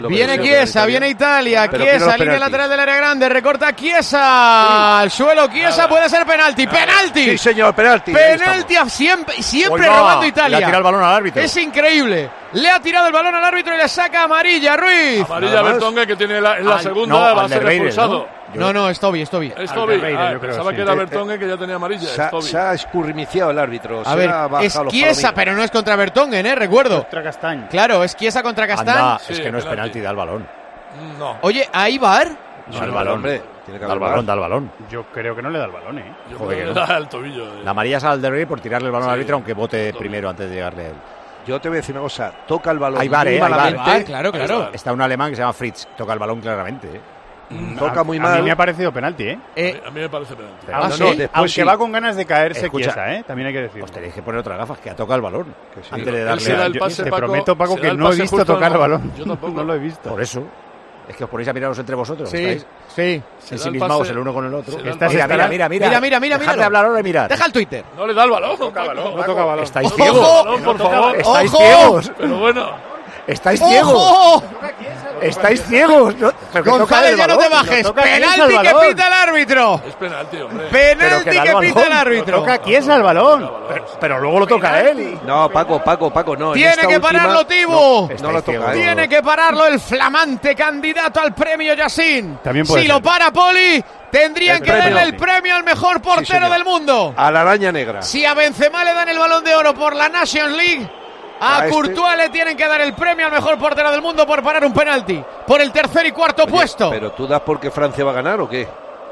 Viene Chiesa, viene Italia, Chiesa, línea lateral del área grande, recorta Chiesa, al suelo Chiesa, puede ser penalti, ¡penalti! Sí, señor, penalti. Penalti siempre robando Italia. Le ha tirado el balón al árbitro. Es increíble. Le ha tirado el balón al árbitro y le saca amarilla, Ruiz. Amarilla a Vertonghen, que tiene en la segunda, va a ser expulsado. No, es Toby. Pensaba que era Vertonghen, que ya tenía amarilla. Se ha escurrimiciado el árbitro. A ver, es Chiesa, pero no es contra Vertonghen, recuerdo. Contra Castañ. Claro, es Chiesa contra Castañ. Es que no es penalti, da el balón. No. Oye, ¿ahí VAR? No, el balón. Hombre, tiene que da el balón. Yo creo que no le da el balón, Yo Joder, creo que que no. le da el tobillo. La amarilla es al Derby por tirarle el balón al árbitro, aunque vote primero antes de llegarle a él. Yo te voy a decir una cosa, toca el balón Hay VAR, muy hay malamente. VAR, claro. Está un alemán que se llama Fritz, toca el balón claramente. Toca muy A mal. mí me ha parecido penalti, A mí me parece penalti. Aunque, sí. va con ganas de caerse Escucha, Chiesa, también hay que decir. Pues tenéis que poner otras gafas, que ha tocado el balón. Que sí. Antes de Él darle se da a... el pase, Te Paco, prometo, Paco, se da que el no he pase visto justo tocar el al- balón. Yo tampoco. No lo he visto. Por eso. Es que os ponéis a miraros entre vosotros. Sí. Estáis Sí. ensimismados el uno con el otro. se da el Estás pase. esperando. Mira. Dejad de hablar ahora y mirad. Deja el Twitter. No le da el balón. No toca balón. Estáis No toca ciegos. balón, por favor. Estáis ¡Ojo! ciegos. Pero bueno. Estáis ciegos. ¡Ojo! Estáis ciegos. No, pero que toca González, el ya no te balón. bajes. toca Chiesa Penalti el que balón. pita el árbitro. Es penalti, hombre. Penalti Pero que da que el pita el balón. árbitro. Toca Chiesa el balón. Pero luego lo toca él. No, Paco, no. en Tiene esta que última- pararlo, Tibu. No lo toca, Tiene que pararlo el flamante candidato al premio Yassin. También puede Si ser. lo para Poli, tendrían El que premio. darle el premio al mejor portero señor. del mundo. A la araña negra. Si a Benzema le dan el Balón de Oro por la Nations League, a Courtois le tienen que dar el premio al mejor portero del mundo por parar un penalti, por el tercer y cuarto Oye, puesto. ¿Pero tú das porque Francia va a ganar o qué?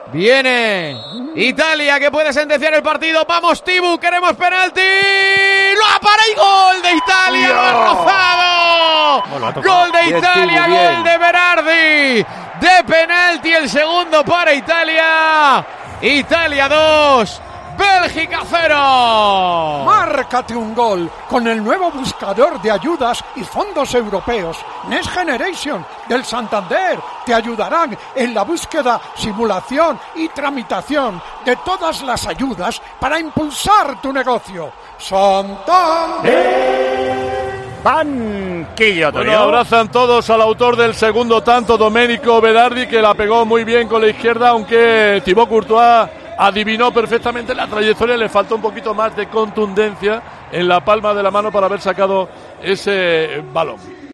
Viene Italia, que puede sentenciar el partido. Vamos, Tibu, queremos penalti. ¡Lo para y gol de Italia! ¡Lo ha rozado! ¡Gol de Bien, Italia! Tibu, bien. ¡Gol de Berardi! De penalti, el segundo para Italia. Italia 2, Bélgica 0. Márcate un gol con el nuevo buscador de ayudas y fondos europeos Next Generation del Santander. Te ayudarán en la búsqueda, simulación y tramitación de todas las ayudas para impulsar tu negocio. Santander. Banquillo, Bueno, Toño. abrazan todos al autor del segundo tanto, Domenico Berardi, que la pegó muy bien con la izquierda, aunque Thibaut Courtois adivinó perfectamente la trayectoria, le faltó un poquito más de contundencia en la palma de la mano para haber sacado ese balón.